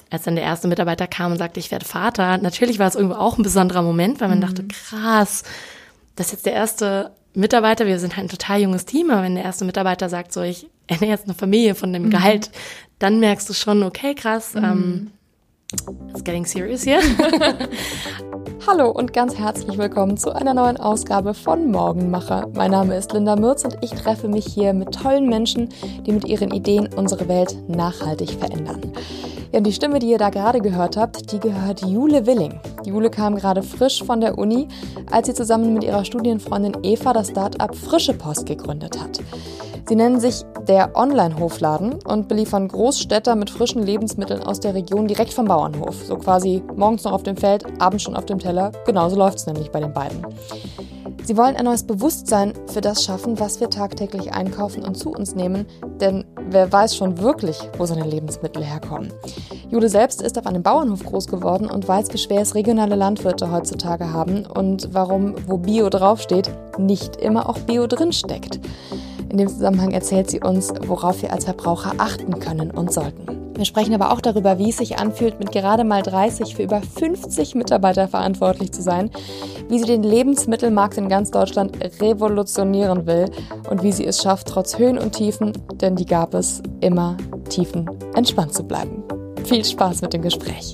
als dann der erste Mitarbeiter kam und sagte, ich werde Vater, natürlich war es irgendwo auch ein besonderer Moment, weil man dachte, krass, das ist jetzt der erste Mitarbeiter, wir sind halt ein total junges Team, aber wenn der erste Mitarbeiter sagt, so ich ernähre jetzt eine Familie von dem Gehalt, dann merkst du schon, okay, krass, it's getting serious here. Hallo und ganz herzlich willkommen zu einer neuen Ausgabe von Morgenmacher. Mein Name ist Linda Mürz und ich treffe mich hier mit tollen Menschen, die mit ihren Ideen unsere Welt nachhaltig verändern. Ja, und die Stimme, die ihr da gerade gehört habt, die gehört Jule Willing. Jule kam gerade frisch von der Uni, als sie zusammen mit ihrer Studienfreundin Eva das Start-up Frische Post gegründet hat. Sie nennen sich der Online-Hofladen und beliefern Großstädter mit frischen Lebensmitteln aus der Region direkt vom Bauernhof. So quasi morgens noch auf dem Feld, abends schon auf dem Teller. Genauso läuft es nämlich bei den beiden. Sie wollen ein neues Bewusstsein für das schaffen, was wir tagtäglich einkaufen und zu uns nehmen. Denn wer weiß schon wirklich, wo seine Lebensmittel herkommen. Jule selbst ist auf einem Bauernhof groß geworden und weiß, wie schwer es regionale Landwirte heutzutage haben und warum, wo Bio draufsteht, nicht immer auch Bio drinsteckt. In dem Zusammenhang erzählt sie uns, worauf wir als Verbraucher achten können und sollten. Wir sprechen aber auch darüber, wie es sich anfühlt, mit gerade mal 30 für über 50 Mitarbeiter verantwortlich zu sein, wie sie den Lebensmittelmarkt in ganz Deutschland revolutionieren will und wie sie es schafft, trotz Höhen und Tiefen, denn die gab es, immer tiefen entspannt zu bleiben. Viel Spaß mit dem Gespräch.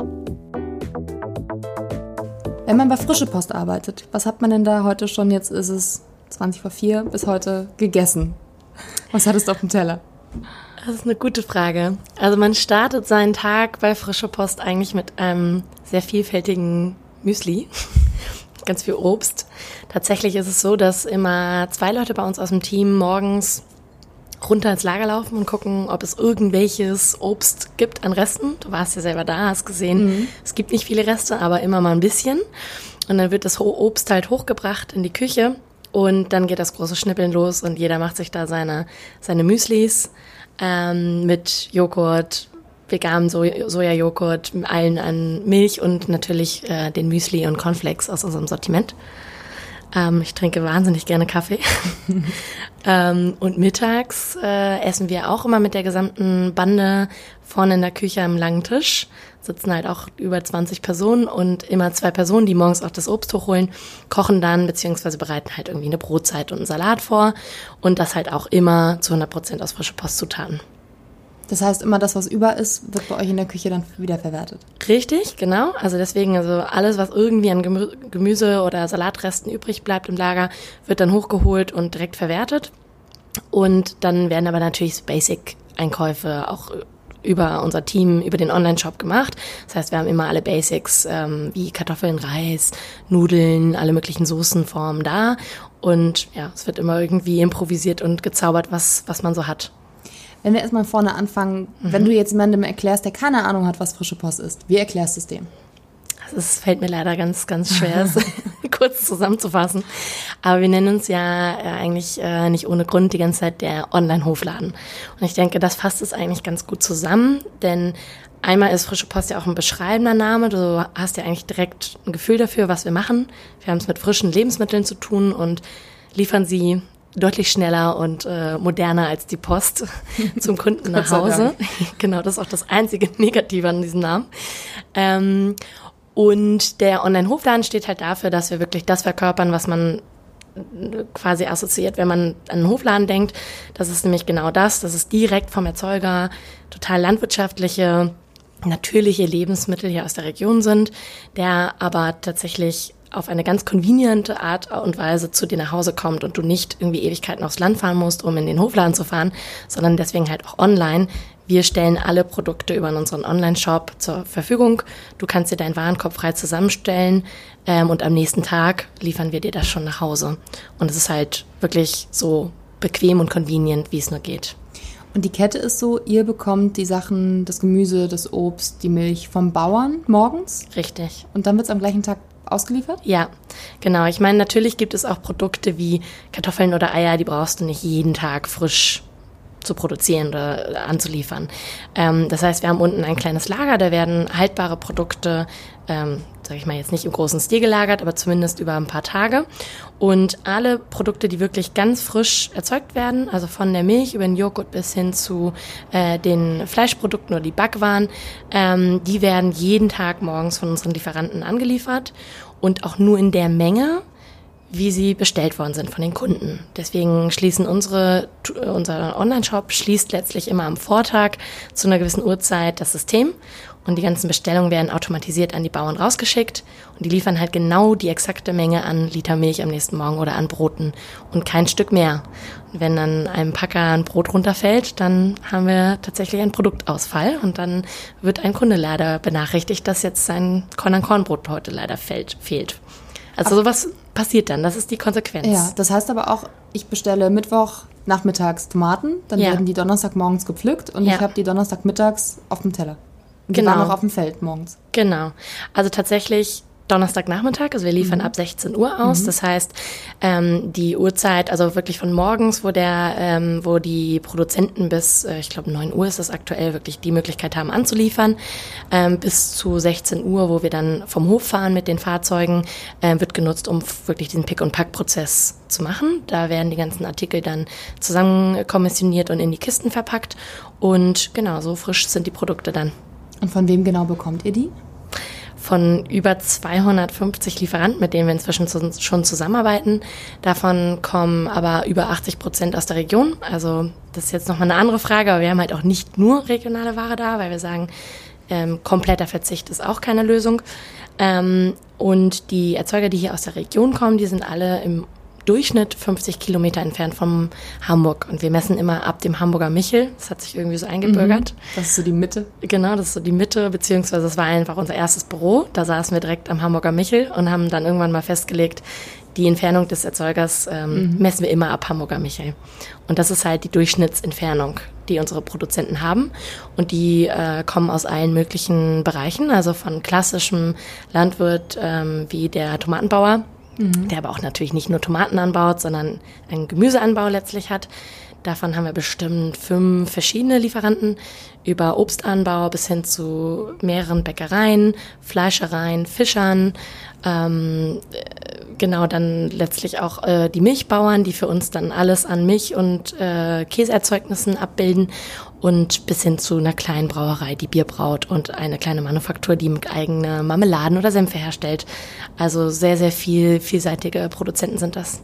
Wenn man bei Frische Post arbeitet, was hat man denn da heute schon, jetzt ist es 20 vor 4, bis heute gegessen? Was hattest du auf dem Teller? Das ist eine gute Frage. Also man startet seinen Tag bei Frische Post eigentlich mit einem sehr vielfältigen Müsli, ganz viel Obst. Tatsächlich ist es so, dass immer 2 Leute bei uns aus dem Team morgens runter ins Lager laufen und gucken, ob es irgendwelches Obst gibt an Resten. Du warst ja selber da, hast gesehen, Es gibt nicht viele Reste, aber immer mal ein bisschen. Und dann wird das Obst halt hochgebracht in die Küche. Und dann geht das große Schnippeln los und jeder macht sich da seine Müslis mit Joghurt, veganem Sojajoghurt, allen an Milch und natürlich den Müsli und Cornflakes aus unserem Sortiment. Ich trinke wahnsinnig gerne Kaffee. Und mittags essen wir auch immer mit der gesamten Bande vorne in der Küche am langen Tisch. Sitzen halt auch über 20 Personen und immer 2 Personen, die morgens auch das Obst hochholen, kochen dann beziehungsweise bereiten halt irgendwie eine Brotzeit und einen Salat vor und das halt auch immer zu 100% aus Frische Postzutaten. Das heißt, immer das, was über ist, wird bei euch in der Küche dann wiederverwertet? Richtig, genau. Also deswegen, alles, was irgendwie an Gemüse oder Salatresten übrig bleibt im Lager, wird dann hochgeholt und direkt verwertet. Und dann werden aber natürlich so Basic-Einkäufe auch über unser Team, über den Online-Shop gemacht. Das heißt, wir haben immer alle Basics wie Kartoffeln, Reis, Nudeln, alle möglichen Soßenformen da. Und ja, es wird immer irgendwie improvisiert und gezaubert, was man so hat. Wenn wir erstmal vorne anfangen, wenn du jetzt jemandem erklärst, der keine Ahnung hat, was Frische Post ist, wie erklärst du es dem? Das fällt mir leider ganz, ganz schwer, es kurz zusammenzufassen. Aber wir nennen uns ja eigentlich nicht ohne Grund die ganze Zeit der Online-Hofladen. Und ich denke, das fasst es eigentlich ganz gut zusammen, denn einmal ist Frische Post ja auch ein beschreibender Name. Du hast ja eigentlich direkt ein Gefühl dafür, was wir machen. Wir haben es mit frischen Lebensmitteln zu tun und liefern sie deutlich schneller und moderner als die Post zum Kunden nach Hause. Genau, das ist auch das einzige Negative an diesem Namen. Und der Online-Hofladen steht halt dafür, dass wir wirklich das verkörpern, was man quasi assoziiert, wenn man an einen Hofladen denkt. Das ist nämlich genau das. Das ist direkt vom Erzeuger total landwirtschaftliche, natürliche Lebensmittel hier aus der Region sind, der aber tatsächlich auf eine ganz conveniente Art und Weise zu dir nach Hause kommt und du nicht irgendwie Ewigkeiten aufs Land fahren musst, um in den Hofladen zu fahren, sondern deswegen halt auch online. Wir stellen alle Produkte über unseren Online-Shop zur Verfügung. Du kannst dir deinen Warenkorb frei zusammenstellen und am nächsten Tag liefern wir dir das schon nach Hause. Und es ist halt wirklich so bequem und convenient, wie es nur geht. Und die Kette ist so, ihr bekommt die Sachen, das Gemüse, das Obst, die Milch vom Bauern morgens? Richtig. Und dann wird es am gleichen Tag ausgeliefert? Ja, genau. Ich meine, natürlich gibt es auch Produkte wie Kartoffeln oder Eier, die brauchst du nicht jeden Tag frisch zu produzieren oder anzuliefern. Das heißt, wir haben unten ein kleines Lager, da werden haltbare Produkte, sage ich mal jetzt nicht im großen Stil gelagert, aber zumindest über ein paar Tage. Und alle Produkte, die wirklich ganz frisch erzeugt werden, also von der Milch über den Joghurt bis hin zu den Fleischprodukten oder die Backwaren, die werden jeden Tag morgens von unseren Lieferanten angeliefert und auch nur in der Menge, wie sie bestellt worden sind von den Kunden. Deswegen schließen unser Online-Shop schließt letztlich immer am Vortag zu einer gewissen Uhrzeit das System und die ganzen Bestellungen werden automatisiert an die Bauern rausgeschickt und die liefern halt genau die exakte Menge an Liter Milch am nächsten Morgen oder an Broten und kein Stück mehr. Und wenn dann einem Packer ein Brot runterfällt, dann haben wir tatsächlich einen Produktausfall und dann wird ein Kunde leider benachrichtigt, dass jetzt sein Korn-an-Korn-Brot heute leider fehlt. Also sowas passiert dann, das ist die Konsequenz. Ja, das heißt aber auch, ich bestelle Mittwoch nachmittags Tomaten, dann werden die Donnerstagmorgens gepflückt und ich habe die Donnerstagmittags auf dem Teller. Und die waren noch auf dem Feld morgens. Genau, also tatsächlich Donnerstagnachmittag, also wir liefern ab 16 Uhr aus. Das heißt, die Uhrzeit, also wirklich von morgens, wo die Produzenten bis, ich glaube 9 Uhr ist das aktuell, wirklich die Möglichkeit haben anzuliefern, bis zu 16 Uhr, wo wir dann vom Hof fahren mit den Fahrzeugen, wird genutzt, um wirklich diesen Pick- und Pack-Prozess zu machen. Da werden die ganzen Artikel dann zusammen kommissioniert und in die Kisten verpackt. Und genau, so frisch sind die Produkte dann. Und von wem genau bekommt ihr die? Von über 250 Lieferanten, mit denen wir inzwischen schon zusammenarbeiten. Davon kommen aber über 80% aus der Region. Also das ist jetzt nochmal eine andere Frage, aber wir haben halt auch nicht nur regionale Ware da, weil wir sagen, kompletter Verzicht ist auch keine Lösung. Und die Erzeuger, die hier aus der Region kommen, die sind alle im Durchschnitt 50 Kilometer entfernt von Hamburg. Und wir messen immer ab dem Hamburger Michel. Das hat sich irgendwie so eingebürgert. Das ist so die Mitte? Genau, das ist so die Mitte, beziehungsweise es war einfach unser erstes Büro. Da saßen wir direkt am Hamburger Michel und haben dann irgendwann mal festgelegt, die Entfernung des Erzeugers messen wir immer ab Hamburger Michel. Und das ist halt die Durchschnittsentfernung, die unsere Produzenten haben. Und die kommen aus allen möglichen Bereichen, also von klassischem Landwirt wie der Tomatenbauer, der aber auch natürlich nicht nur Tomaten anbaut, sondern einen Gemüseanbau letztlich hat. Davon haben wir bestimmt 5 verschiedene Lieferanten, über Obstanbau bis hin zu mehreren Bäckereien, Fleischereien, Fischern, genau, dann letztlich auch die Milchbauern, die für uns dann alles an Milch- und Käseerzeugnissen abbilden und bis hin zu einer kleinen Brauerei, die Bier braut und eine kleine Manufaktur, die mit eigene Marmeladen oder Senfe herstellt. Also sehr, sehr vielseitige Produzenten sind das.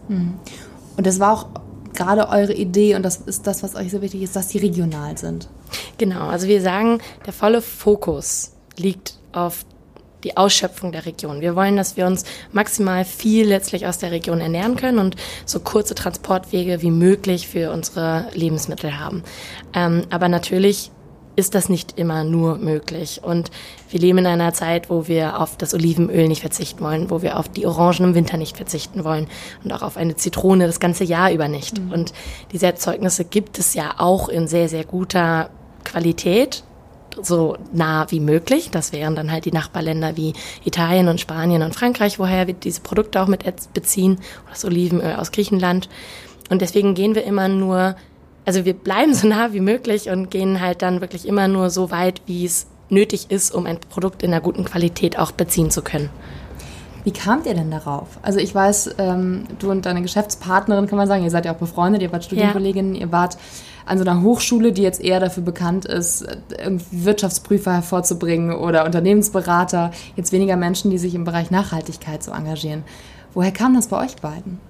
Und das war auch gerade eure Idee und das ist das, was euch so wichtig ist, dass die regional sind. Genau, also wir sagen, der volle Fokus liegt auf die Ausschöpfung der Region. Wir wollen, dass wir uns maximal viel letztlich aus der Region ernähren können und so kurze Transportwege wie möglich für unsere Lebensmittel haben. Aber natürlich ist das nicht immer nur möglich. Und wir leben in einer Zeit, wo wir auf das Olivenöl nicht verzichten wollen, wo wir auf die Orangen im Winter nicht verzichten wollen und auch auf eine Zitrone das ganze Jahr über nicht. Und diese Erzeugnisse gibt es ja auch in sehr, sehr guter Qualität, so nah wie möglich. Das wären dann halt die Nachbarländer wie Italien und Spanien und Frankreich, woher wir diese Produkte auch mit beziehen, oder das Olivenöl aus Griechenland. Und deswegen gehen wir immer nur, also wir bleiben so nah wie möglich und gehen halt dann wirklich immer nur so weit, wie es nötig ist, um ein Produkt in einer guten Qualität auch beziehen zu können. Wie kamt ihr denn darauf? Also ich weiß, du und deine Geschäftspartnerin, kann man sagen, ihr seid ja auch befreundet, ihr wart Studienkolleginnen, ihr wart an so einer Hochschule, die jetzt eher dafür bekannt ist, irgendwie Wirtschaftsprüfer hervorzubringen oder Unternehmensberater, jetzt weniger Menschen, die sich im Bereich Nachhaltigkeit so engagieren. Woher kam das bei euch beiden?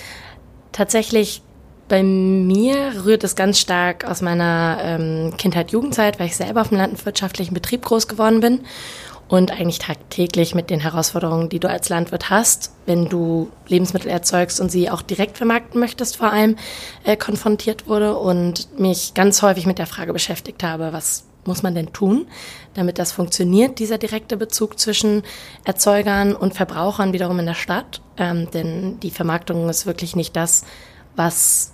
Tatsächlich bei mir rührt es ganz stark aus meiner Kindheit, Jugendzeit, weil ich selber auf einem landwirtschaftlichen Betrieb groß geworden bin und eigentlich tagtäglich mit den Herausforderungen, die du als Landwirt hast, wenn du Lebensmittel erzeugst und sie auch direkt vermarkten möchtest, vor allem konfrontiert wurde und mich ganz häufig mit der Frage beschäftigt habe, was muss man denn tun, damit das funktioniert, dieser direkte Bezug zwischen Erzeugern und Verbrauchern wiederum in der Stadt, denn die Vermarktung ist wirklich nicht das, was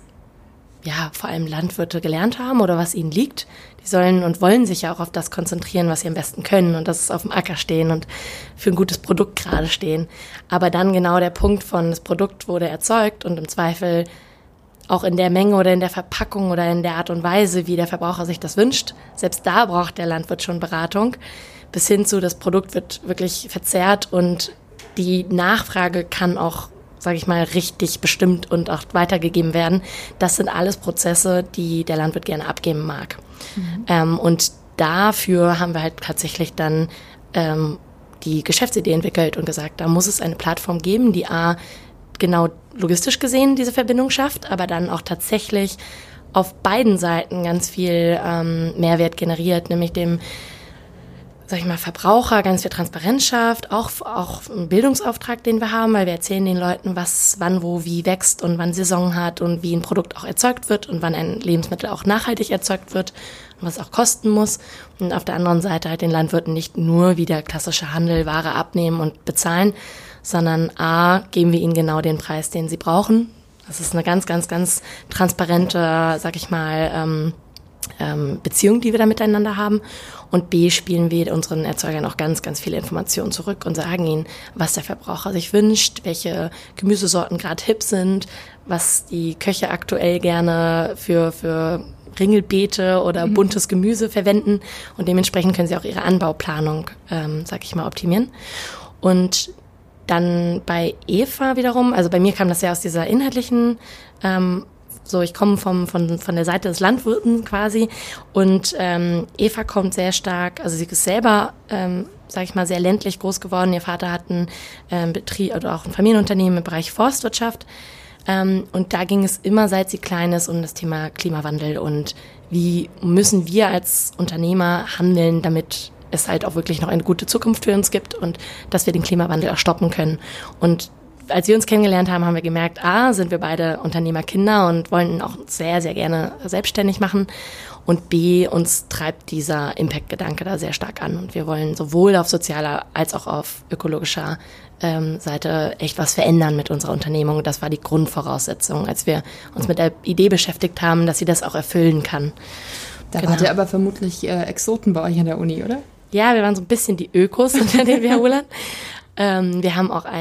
vor allem Landwirte gelernt haben oder was ihnen liegt. Die sollen und wollen sich ja auch auf das konzentrieren, was sie am besten können und das ist auf dem Acker stehen und für ein gutes Produkt gerade stehen. Aber dann genau der Punkt von, das Produkt wurde erzeugt und im Zweifel auch in der Menge oder in der Verpackung oder in der Art und Weise, wie der Verbraucher sich das wünscht. Selbst da braucht der Landwirt schon Beratung, bis hin zu, das Produkt wird wirklich verzehrt und die Nachfrage kann auch, sage ich mal, richtig bestimmt und auch weitergegeben werden. Das sind alles Prozesse, die der Landwirt gerne abgeben mag. Und dafür haben wir halt tatsächlich dann die Geschäftsidee entwickelt und gesagt, da muss es eine Plattform geben, die genau logistisch gesehen diese Verbindung schafft, aber dann auch tatsächlich auf beiden Seiten ganz viel Mehrwert generiert, nämlich dem, sag ich mal, Verbraucher ganz viel Transparenz schafft, auch einen Bildungsauftrag, den wir haben, weil wir erzählen den Leuten, was, wann, wo, wie wächst und wann Saison hat und wie ein Produkt auch erzeugt wird und wann ein Lebensmittel auch nachhaltig erzeugt wird und was auch kosten muss. Und auf der anderen Seite halt den Landwirten nicht nur wie der klassische Handel Ware abnehmen und bezahlen, sondern geben wir ihnen genau den Preis, den sie brauchen. Das ist eine ganz, ganz, ganz transparente, sag ich mal, Beziehung, die wir da miteinander haben. Und B, spielen wir unseren Erzeugern auch ganz, ganz viele Informationen zurück und sagen ihnen, was der Verbraucher sich wünscht, welche Gemüsesorten gerade hip sind, was die Köche aktuell gerne für Ringelbeete oder buntes Gemüse verwenden. Und dementsprechend können sie auch ihre Anbauplanung, sag ich mal, optimieren. Und dann bei Eva wiederum, also bei mir kam das ja aus dieser inhaltlichen ich komme von der Seite des Landwirten quasi und Eva kommt sehr stark, also sie ist selber, sage ich mal, sehr ländlich groß geworden. Ihr Vater hat einen Betrieb oder auch ein Familienunternehmen im Bereich Forstwirtschaft und da ging es immer, seit sie klein ist, um das Thema Klimawandel und wie müssen wir als Unternehmer handeln, damit es halt auch wirklich noch eine gute Zukunft für uns gibt und dass wir den Klimawandel auch stoppen können. Und als wir uns kennengelernt haben, haben wir gemerkt, sind wir beide Unternehmerkinder und wollen auch sehr, sehr gerne selbstständig machen. Und B, uns treibt dieser Impact-Gedanke da sehr stark an. Und wir wollen sowohl auf sozialer als auch auf ökologischer Seite echt was verändern mit unserer Unternehmung. Und das war die Grundvoraussetzung, als wir uns mit der Idee beschäftigt haben, dass sie das auch erfüllen kann. Da wart ihr aber vermutlich Exoten bei euch an der Uni, oder? Ja, wir waren so ein bisschen die Ökos unter den Viholern. Wir haben auch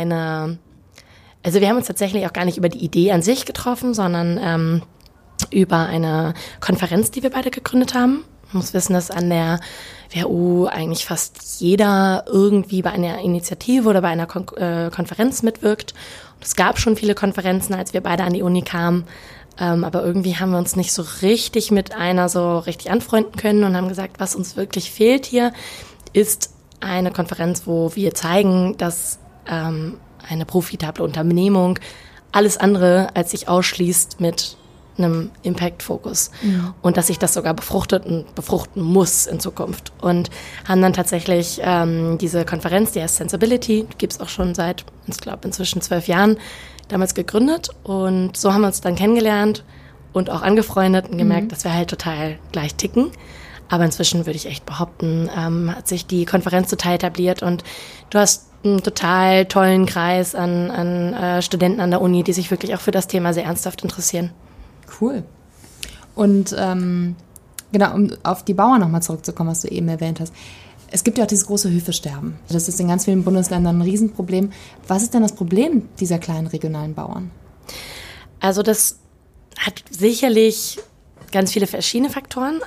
wir haben uns tatsächlich auch gar nicht über die Idee an sich getroffen, sondern über eine Konferenz, die wir beide gegründet haben. Man muss wissen, dass an der WHU eigentlich fast jeder irgendwie bei einer Initiative oder bei einer Konferenz mitwirkt. Und es gab schon viele Konferenzen, als wir beide an die Uni kamen. Aber irgendwie haben wir uns nicht so richtig mit einer so richtig anfreunden können und haben gesagt, was uns wirklich fehlt hier, ist eine Konferenz, wo wir zeigen, dass eine profitable Unternehmung alles andere als sich ausschließt mit einem Impact-Fokus und dass sich das sogar befruchtet und befruchten muss in Zukunft. Und haben dann tatsächlich diese Konferenz, die heißt Sensibility, gibt es auch schon seit, ich glaube, inzwischen 12 Jahren, damals gegründet. Und so haben wir uns dann kennengelernt und auch angefreundet und gemerkt, dass wir halt total gleich ticken. Aber inzwischen würde ich echt behaupten, hat sich die Konferenz total etabliert und du hast einen total tollen Kreis an Studenten an der Uni, die sich wirklich auch für das Thema sehr ernsthaft interessieren. Cool. Und genau, um auf die Bauern nochmal zurückzukommen, was du eben erwähnt hast. Es gibt ja auch dieses große Höfesterben. Das ist in ganz vielen Bundesländern ein Riesenproblem. Was ist denn das Problem dieser kleinen regionalen Bauern? Also das hat sicherlich ganz viele verschiedene Faktoren,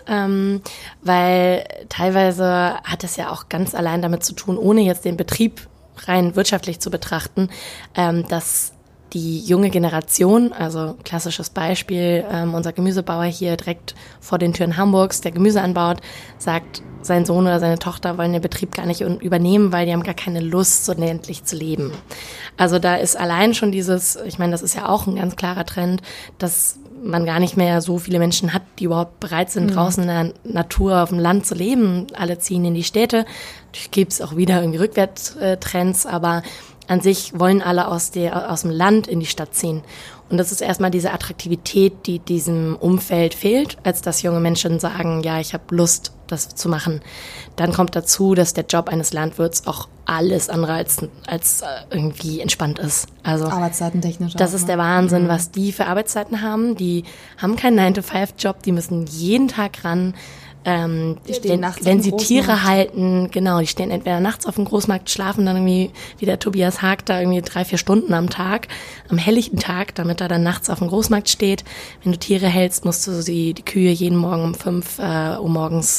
weil teilweise hat es ja auch ganz allein damit zu tun, ohne jetzt den Betrieb rein wirtschaftlich zu betrachten, dass die junge Generation, also klassisches Beispiel, unser Gemüsebauer hier direkt vor den Türen Hamburgs, der Gemüse anbaut, sagt, sein Sohn oder seine Tochter wollen den Betrieb gar nicht übernehmen, weil die haben gar keine Lust, so ländlich zu leben. Also da ist allein schon ich meine, das ist ja auch ein ganz klarer Trend, dass man gar nicht mehr so viele Menschen hat, die überhaupt bereit sind, draußen in der Natur auf dem Land zu leben. Alle ziehen in die Städte. Natürlich gibt es auch wieder irgendwie Rückwärtstrends, aber an sich wollen alle aus dem Land in die Stadt ziehen. Und das ist erstmal diese Attraktivität, die diesem Umfeld fehlt, als dass junge Menschen sagen, ja, ich habe Lust, das zu machen. Dann kommt dazu, dass der Job eines Landwirts auch alles andere als irgendwie entspannt ist. Also arbeitszeitentechnisch. Das ist der Wahnsinn, was die für Arbeitszeiten haben. Die haben keinen 9-to-5-Job, die müssen jeden Tag ran. Die stehen nachts wenn auf dem sie Tiere Großmarkt. halten, genau, die stehen entweder nachts auf dem Großmarkt, schlafen dann irgendwie, wie der Tobias Haag, da irgendwie 3-4 Stunden am Tag, am helllichten Tag, damit er dann nachts auf dem Großmarkt steht. Wenn du Tiere hältst, musst du die Kühe jeden Morgen um 5 Uhr morgens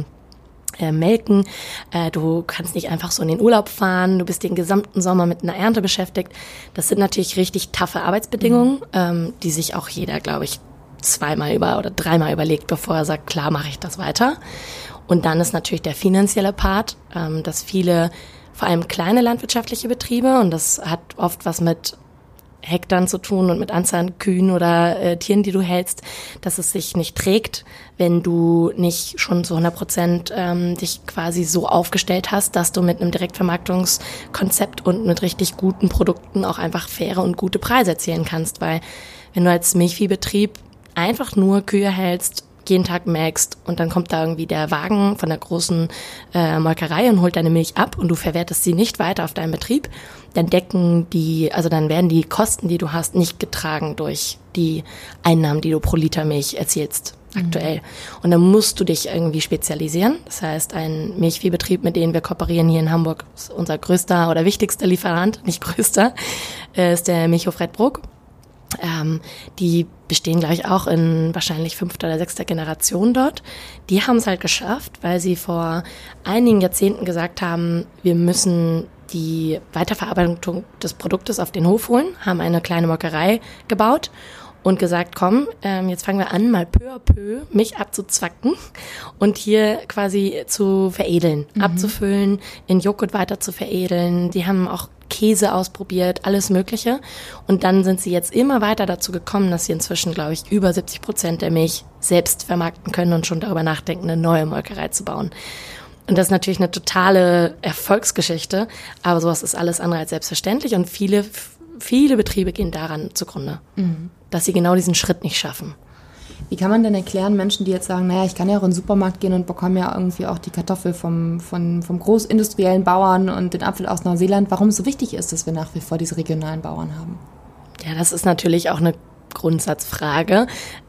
melken. Du kannst nicht einfach so in den Urlaub fahren. Du bist den gesamten Sommer mit einer Ernte beschäftigt. Das sind natürlich richtig taffe Arbeitsbedingungen, die sich auch jeder, glaube ich, 2-mal oder 3-mal überlegt, bevor er sagt, klar, mache ich das weiter. Und dann ist natürlich der finanzielle Part, dass viele, vor allem kleine landwirtschaftliche Betriebe, und das hat oft was mit Hektar zu tun und mit Anzahl an Kühen oder Tieren, die du hältst, dass es sich nicht trägt, wenn du nicht schon zu 100% dich quasi so aufgestellt hast, dass du mit einem Direktvermarktungskonzept und mit richtig guten Produkten auch einfach faire und gute Preise erzielen kannst. Weil wenn du als Milchviehbetrieb einfach nur Kühe hältst, jeden Tag melkst und dann kommt da irgendwie der Wagen von der großen Molkerei und holt deine Milch ab und du verwertest sie nicht weiter auf deinem Betrieb, dann dann werden die Kosten, die du hast, nicht getragen durch die Einnahmen, die du pro Liter Milch erzielst aktuell. Und dann musst du dich irgendwie spezialisieren. Das heißt, ein Milchviehbetrieb, mit dem wir kooperieren hier in Hamburg, ist unser größter oder wichtigster Lieferant, nicht größter, ist der Milchhof Redbruck. Die bestehen, glaube ich, auch in wahrscheinlich 5. oder 6. Generation dort. Die haben es halt geschafft, weil sie vor einigen Jahrzehnten gesagt haben, wir müssen die Weiterverarbeitung des Produktes auf den Hof holen, haben eine kleine Molkerei gebaut und gesagt, komm, jetzt fangen wir an, mal peu à peu Milch abzuzwacken und hier quasi zu veredeln, abzufüllen, in Joghurt weiter zu veredeln. Die haben auch Käse ausprobiert, alles Mögliche. Und dann sind sie jetzt immer weiter dazu gekommen, dass sie inzwischen, glaube ich, über 70% der Milch selbst vermarkten können und schon darüber nachdenken, eine neue Molkerei zu bauen. Und das ist natürlich eine totale Erfolgsgeschichte, aber sowas ist alles andere als selbstverständlich und viele Betriebe gehen daran zugrunde, dass sie genau diesen Schritt nicht schaffen. Wie kann man denn erklären, Menschen, die jetzt sagen, naja, ich kann ja auch in den Supermarkt gehen und bekomme ja irgendwie auch die Kartoffel vom großindustriellen Bauern und den Apfel aus Neuseeland, warum es so wichtig ist, dass wir nach wie vor diese regionalen Bauern haben? Ja, das ist natürlich auch eine Grundsatzfrage.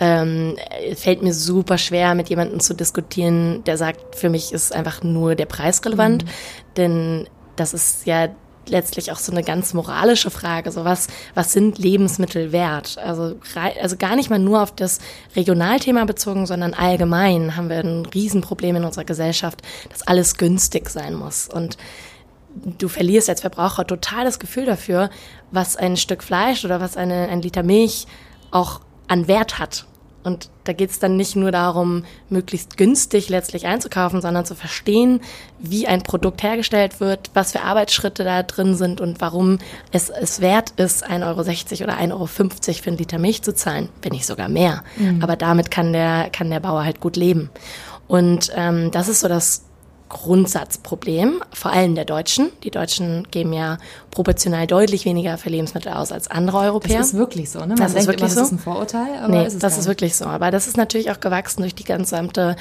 Fällt mir super schwer, mit jemandem zu diskutieren, der sagt, für mich ist einfach nur der Preis relevant, denn das ist ja letztlich auch so eine ganz moralische Frage, so was sind Lebensmittel wert? Also gar nicht mal nur auf das Regionalthema bezogen, sondern allgemein haben wir ein Riesenproblem in unserer Gesellschaft, dass alles günstig sein muss. Und du verlierst als Verbraucher total das Gefühl dafür, was ein Stück Fleisch oder was ein Liter Milch auch an Wert hat. Und da geht es dann nicht nur darum, möglichst günstig letztlich einzukaufen, sondern zu verstehen, wie ein Produkt hergestellt wird, was für Arbeitsschritte da drin sind und warum es wert ist, 1,60 € oder 1,50 € für einen Liter Milch zu zahlen, wenn nicht sogar mehr. Aber damit kann der Bauer halt gut leben. Und das ist so das Grundsatzproblem, vor allem der Deutschen. Die Deutschen geben ja proportional deutlich weniger für Lebensmittel aus als andere Europäer. Das ist wirklich so, ne? Man das denkt ist wirklich immer, das so. ist ein Vorurteil, aber nee, ist es das ist wirklich so. Aber das ist natürlich auch gewachsen durch die gesamte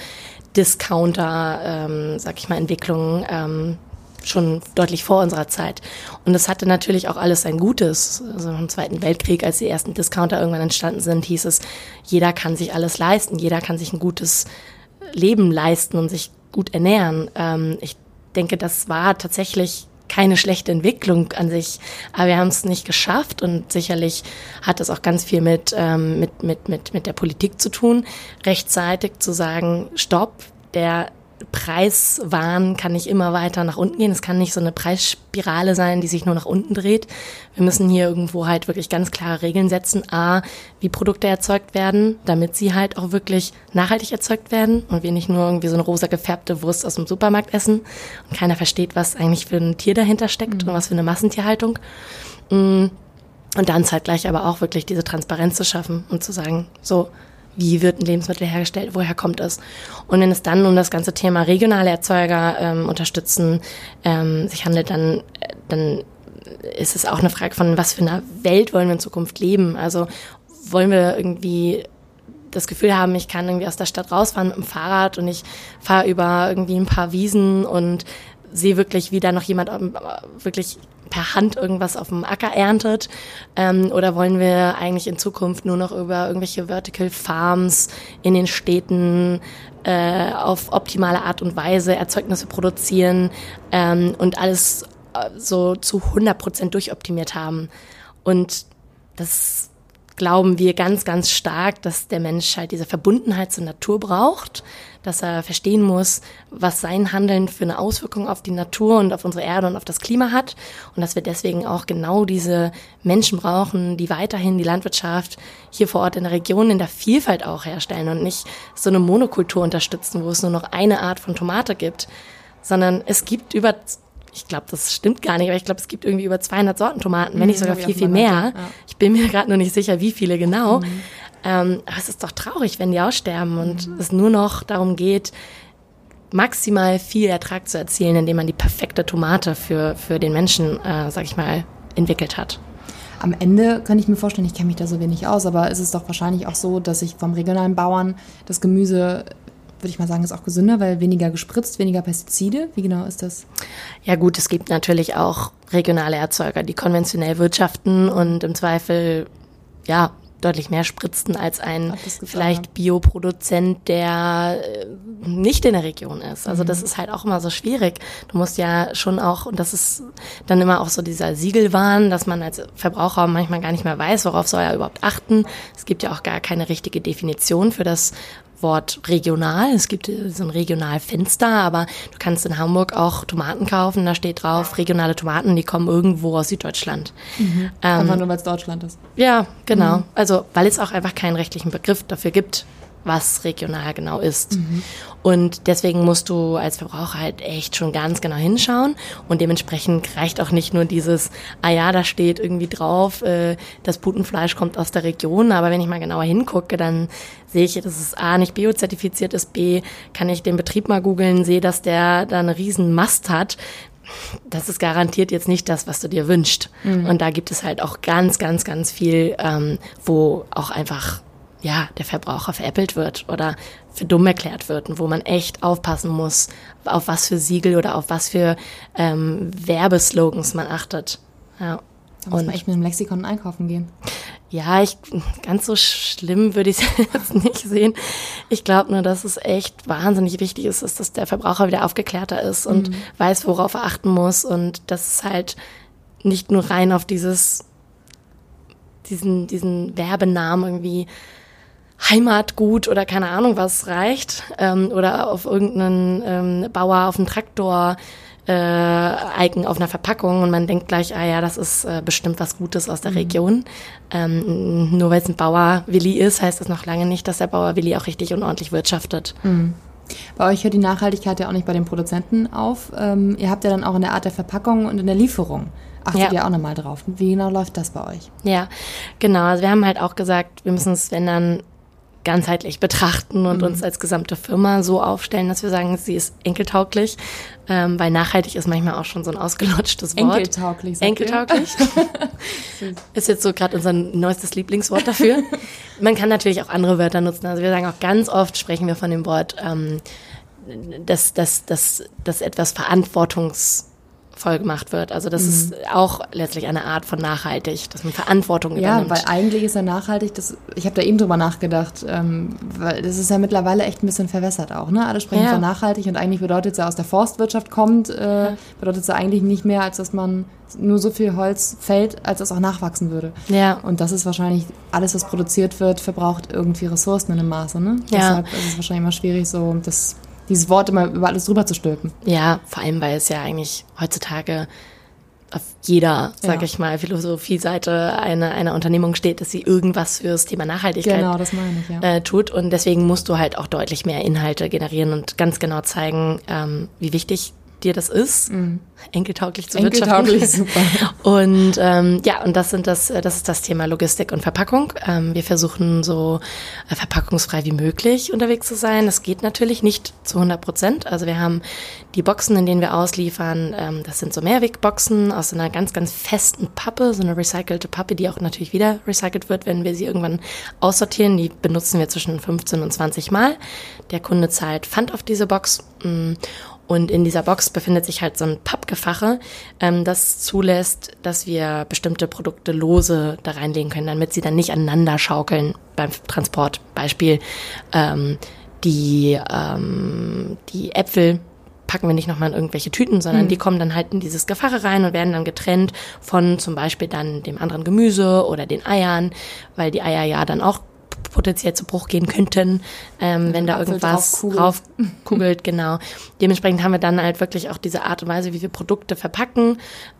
Discounter, Entwicklung, schon deutlich vor unserer Zeit. Und das hatte natürlich auch alles ein Gutes. Also im Zweiten Weltkrieg, als die ersten Discounter irgendwann entstanden sind, hieß es, jeder kann sich alles leisten, jeder kann sich ein gutes Leben leisten und sich gut ernähren. Ich denke, das war tatsächlich keine schlechte Entwicklung an sich, aber wir haben es nicht geschafft und sicherlich hat das auch ganz viel mit der Politik zu tun, rechtzeitig zu sagen, stopp, der Preiswahn kann nicht immer weiter nach unten gehen. Es kann nicht so eine Preisspirale sein, die sich nur nach unten dreht. Wir müssen hier irgendwo halt wirklich ganz klare Regeln setzen. A, wie Produkte erzeugt werden, damit sie halt auch wirklich nachhaltig erzeugt werden und wir nicht nur irgendwie so eine rosa gefärbte Wurst aus dem Supermarkt essen und keiner versteht, was eigentlich für ein Tier dahinter steckt und was für eine Massentierhaltung. Und dann zeitgleich aber auch wirklich diese Transparenz zu schaffen und zu sagen, so, wie wird ein Lebensmittel hergestellt, woher kommt es? Und wenn es dann um das ganze Thema regionale Erzeuger unterstützen sich handelt, dann ist es auch eine Frage von, was für einer Welt wollen wir in Zukunft leben? Also wollen wir irgendwie das Gefühl haben, ich kann irgendwie aus der Stadt rausfahren mit dem Fahrrad und ich fahre über irgendwie ein paar Wiesen und sehe wirklich, wie da noch jemand wirklich per Hand irgendwas auf dem Acker erntet? Oder wollen wir eigentlich in Zukunft nur noch über irgendwelche Vertical Farms in den Städten auf optimale Art und Weise Erzeugnisse produzieren und alles so zu 100% durchoptimiert haben? Und das glauben wir ganz, ganz stark, dass der Mensch halt diese Verbundenheit zur Natur braucht, dass er verstehen muss, was sein Handeln für eine Auswirkung auf die Natur und auf unsere Erde und auf das Klima hat und dass wir deswegen auch genau diese Menschen brauchen, die weiterhin die Landwirtschaft hier vor Ort in der Region in der Vielfalt auch herstellen und nicht so eine Monokultur unterstützen, wo es nur noch eine Art von Tomate gibt, sondern es gibt ich glaube, das stimmt gar nicht, aber ich glaube, es gibt irgendwie über 200 Sorten Tomaten, wenn nicht sogar viel mehr. Ja. Ich bin mir gerade nur nicht sicher, wie viele genau. Aber es ist doch traurig, wenn die aussterben und es nur noch darum geht, maximal viel Ertrag zu erzielen, indem man die perfekte Tomate für den Menschen, sag ich mal, entwickelt hat. Am Ende kann ich mir vorstellen, ich kenne mich da so wenig aus, aber ist es doch wahrscheinlich auch so, dass ich vom regionalen Bauern das Gemüse, würde ich mal sagen, ist auch gesünder, weil weniger gespritzt, weniger Pestizide. Wie genau ist das? Ja gut, es gibt natürlich auch regionale Erzeuger, die konventionell wirtschaften und im Zweifel, ja, deutlich mehr spritzen als ein vielleicht Bioproduzent, der nicht in der Region ist. Also das ist halt auch immer so schwierig. Du musst ja schon auch, und das ist dann immer auch so dieser Siegelwahn, dass man als Verbraucher manchmal gar nicht mehr weiß, worauf soll er überhaupt achten. Es gibt ja auch gar keine richtige Definition für das Wort regional. Es gibt so ein Regionalfenster, aber du kannst in Hamburg auch Tomaten kaufen, da steht drauf, regionale Tomaten, die kommen irgendwo aus Süddeutschland. Einfach nur, weil es Deutschland ist. Ja, genau. Also, weil es auch einfach keinen rechtlichen Begriff dafür gibt, was regional genau ist. Und deswegen musst du als Verbraucher halt echt schon ganz genau hinschauen und dementsprechend reicht auch nicht nur dieses, da steht irgendwie drauf, das Putenfleisch kommt aus der Region, aber wenn ich mal genauer hingucke, dann sehe ich, dass es A, nicht biozertifiziert ist, B, kann ich den Betrieb mal googeln, sehe, dass der da eine riesen Mast hat. Das ist garantiert jetzt nicht das, was du dir wünschst. Und da gibt es halt auch ganz, ganz, ganz viel, wo auch einfach der Verbraucher veräppelt wird oder für dumm erklärt wird und wo man echt aufpassen muss, auf was für Siegel oder auf was für Werbeslogans man achtet. Ja. Da muss man echt mit dem Lexikon einkaufen gehen. Ja, ganz so schlimm würde ich es jetzt nicht sehen. Ich glaube nur, dass es echt wahnsinnig wichtig ist, dass der Verbraucher wieder aufgeklärter ist und weiß, worauf er achten muss und dass es halt nicht nur rein auf diesen Werbenamen irgendwie Heimatgut oder keine Ahnung was reicht oder auf irgendeinen Bauer auf einem Traktor Icon auf einer Verpackung und man denkt gleich, das ist bestimmt was Gutes aus der Region. Nur weil es ein Bauer Willi ist, heißt das noch lange nicht, dass der Bauer Willi auch richtig und ordentlich wirtschaftet. Bei euch hört die Nachhaltigkeit ja auch nicht bei den Produzenten auf. Ihr habt ja dann auch in der Art der Verpackung und in der Lieferung achtet ihr auch nochmal drauf. Wie genau läuft das bei euch? Ja, genau. Also wir haben halt auch gesagt, wir müssen es, wenn dann, ganzheitlich betrachten und uns als gesamte Firma so aufstellen, dass wir sagen, sie ist enkeltauglich, weil nachhaltig ist manchmal auch schon so ein ausgelutschtes Wort. Enkeltauglich. Enkeltauglich. Ist jetzt so gerade unser neuestes Lieblingswort dafür. Man kann natürlich auch andere Wörter nutzen. Also wir sagen auch ganz oft, sprechen wir von dem Wort, dass etwas verantwortungsvoll gemacht wird. Also das ist auch letztlich eine Art von nachhaltig, dass man Verantwortung übernimmt. Ja, weil eigentlich ist ja nachhaltig, ich habe da eben drüber nachgedacht, weil das ist ja mittlerweile echt ein bisschen verwässert auch, ne? Alle sprechen von nachhaltig und eigentlich bedeutet es ja, aus der Forstwirtschaft kommt, bedeutet es ja eigentlich nicht mehr, als dass man nur so viel Holz fällt, als es auch nachwachsen würde. Ja. Und das ist wahrscheinlich, alles, was produziert wird, verbraucht irgendwie Ressourcen in einem Maße, ne? Ja. Deshalb ist es wahrscheinlich immer schwierig, so dieses Wort immer über alles drüber zu stülpen. Ja, vor allem, weil es ja eigentlich heutzutage auf jeder, sag ich mal, Philosophie-Seite einer Unternehmung steht, dass sie irgendwas fürs Thema Nachhaltigkeit das meine ich, tut. Und deswegen musst du halt auch deutlich mehr Inhalte generieren und ganz genau zeigen, wie wichtig dir das ist, enkeltauglich zu wirtschaften. Enkeltauglich, super. Und und das ist das Thema Logistik und Verpackung. Wir versuchen so verpackungsfrei wie möglich unterwegs zu sein. Das geht natürlich nicht zu 100%. Also wir haben die Boxen, in denen wir ausliefern, das sind so Mehrwegboxen aus einer ganz, ganz festen Pappe, so eine recycelte Pappe, die auch natürlich wieder recycelt wird, wenn wir sie irgendwann aussortieren. Die benutzen wir zwischen 15 und 20 Mal. Der Kunde zahlt Pfand auf diese Box. Und in dieser Box befindet sich halt so ein Pappgefache, das zulässt, dass wir bestimmte Produkte lose da reinlegen können, damit sie dann nicht aneinander schaukeln beim Transport. Beispiel die Äpfel packen wir nicht nochmal in irgendwelche Tüten, sondern die kommen dann halt in dieses Gefache rein und werden dann getrennt von zum Beispiel dann dem anderen Gemüse oder den Eiern, weil die Eier ja dann auch potenziell zu Bruch gehen könnten, wenn da irgendwas raufkugelt, genau. Dementsprechend haben wir dann halt wirklich auch diese Art und Weise, wie wir Produkte verpacken,